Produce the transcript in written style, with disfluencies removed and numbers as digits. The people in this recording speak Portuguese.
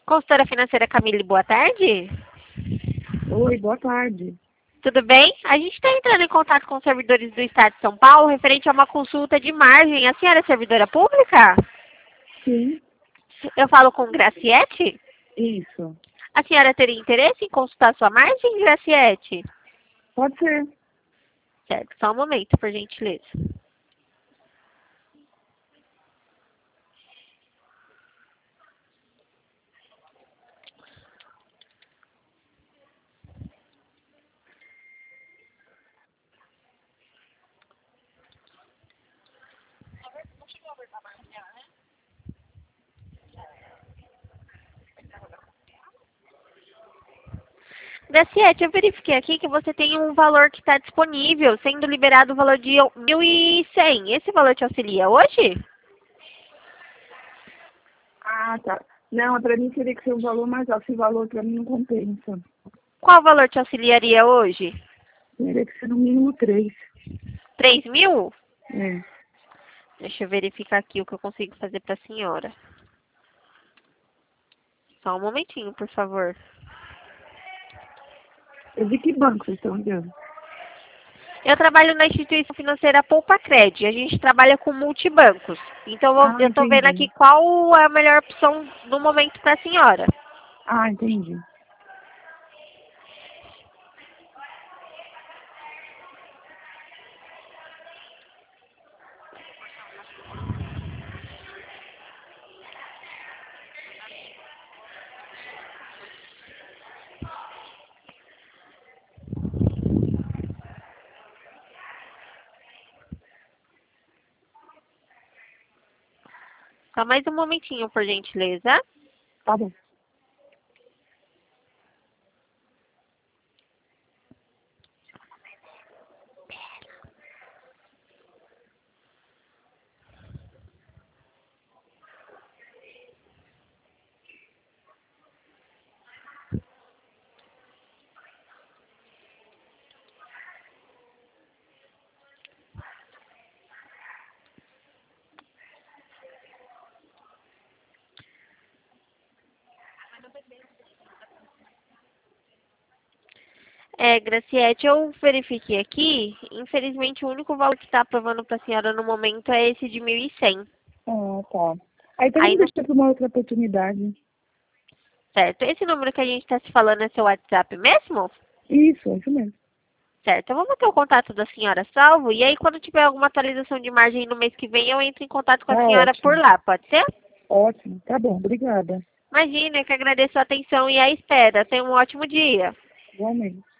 Consultora financeira Camille, boa tarde. Oi, boa tarde. Tudo bem? A gente está entrando em contato com os servidores do Estado de São Paulo referente a uma consulta de margem. A senhora é servidora pública? Sim, Eu falo com Graciete? isso. A senhora teria interesse em consultar sua margem, Graciete? Pode ser. Certo, só um momento, por gentileza. Graciete, eu verifiquei aqui que você tem um valor que está disponível, sendo liberado o valor de 1.100. Esse valor te auxilia hoje? Ah, tá. Não, para mim teria que ser um valor mais alto. Esse valor para mim não compensa. Qual valor te auxiliaria hoje? Teria que ser no mínimo 3. 3.000? É. Deixa eu verificar aqui o que eu consigo fazer para a senhora. Só um momentinho, por favor. De que banco vocês estão ligando? Eu trabalho na instituição financeira Poupa Cred. A gente trabalha com multibancos. Então, Ah, eu estou vendo aqui entendi. qual é a melhor opção no momento para a senhora. Ah, entendi. Só mais um momentinho, por gentileza. Tá bom. Graciete, eu verifiquei aqui. Infelizmente, o único valor que está aprovando para a senhora no momento é esse de 1.100. Ah, tá. Aí então Aí vamos não. deixar para uma outra oportunidade. Certo. Esse número que a gente está se falando é seu WhatsApp mesmo? Isso mesmo. Certo. Eu vou manter o contato da senhora salvo. E aí, quando tiver alguma atualização de margem no mês que vem, eu entro em contato com Tá a senhora por ótimo. lá. Pode ser? Ótimo. Tá bom, obrigada. Imagina, eu que agradeço a atenção e a espera. Tenha um ótimo dia. Igualmente.